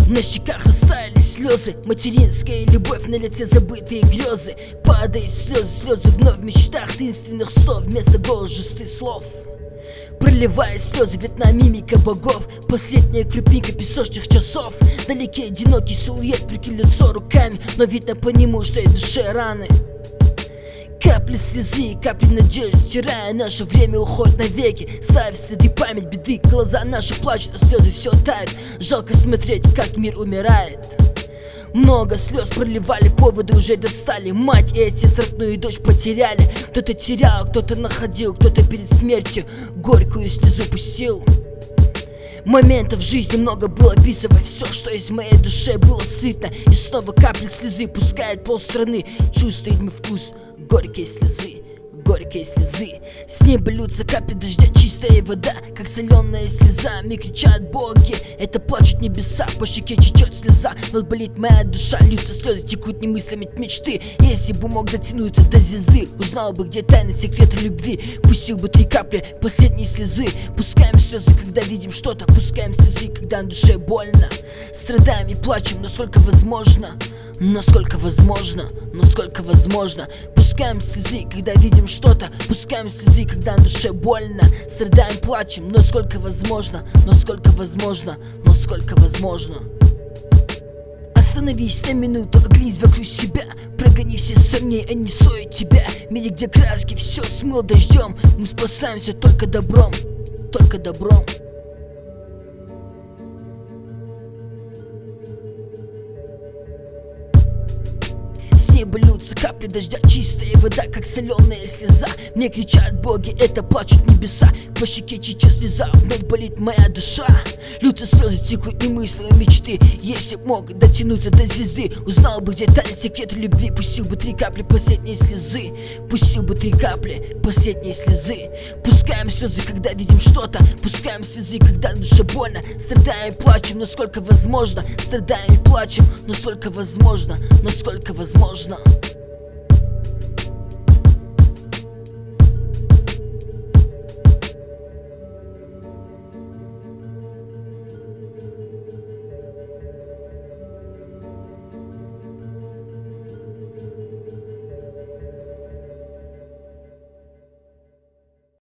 На щеках растаяли слезы, материнская любовь, на лице забытые грезы. Падают слезы, слезы вновь в мечтах, таинственных слов вместо голосистых слов. Проливая слезы, видна мимика богов, последняя крупинка песочных часов. Далекий одинокий силуэт, прикрыл лицо руками, но видно по нему, что и душе раны. Капли слезы, капли надежды, стирая наше время, уходит навеки. Ставив следы память беды, глаза наши плачут, а слезы все тают. Жалко смотреть, как мир умирает. Много слез проливали, поводы уже достали. Мать и отец родную и дочь потеряли. Кто-то терял, кто-то находил, кто-то перед смертью горькую слезу пустил. Моментов в жизни много было, описывая все, что из моей душе было сытно. И снова капли слезы пускает полстраны, чувствует мой вкус горькие слезы, горькие слезы. С неба льются капли дождя, чистая вода, как соленая слеза. Мне кричат боги, это плачут небеса, по щеке течет слеза, но болит моя душа. Льются слезы, текут не мыслями мечты. Если бы мог дотянуться до звезды, узнал бы, где тайны секреты любви. Пустил бы 3 капли последней слезы. Пускаем слезы, когда видим что-то, пускаем слезы, когда на душе больно. Страдаем и плачем, насколько возможно. Насколько возможно, насколько возможно. Пускаем слезы, когда видим что-то, пускаем слезы, когда на душе больно. Страдаем, плачем, насколько возможно, насколько возможно, насколько возможно. Остановись на минуту, оглянись вокруг себя, прогони все сомнения, они стоят тебя. В мире, где краски все смыл дождем, мы спасаемся только добром, только добром. С неба льются капли дождя, чистая вода, как соленая слеза. Мне кричат боги, это плачут небеса, по щеке течет слеза, вновь болит моя душа. Льются слезы, текут не мысли, а мечты. Если б мог дотянуться до звезды, узнал бы, где тайны секреты любви. Пустил бы 3 капли последней слезы, пустил бы 3 капли последней слезы. Пускаем слезы, когда видим что-то, пускаем слезы, когда на душе больно. Страдаем и плачем, насколько возможно. Страдаем и плачем, насколько возможно, насколько возможно.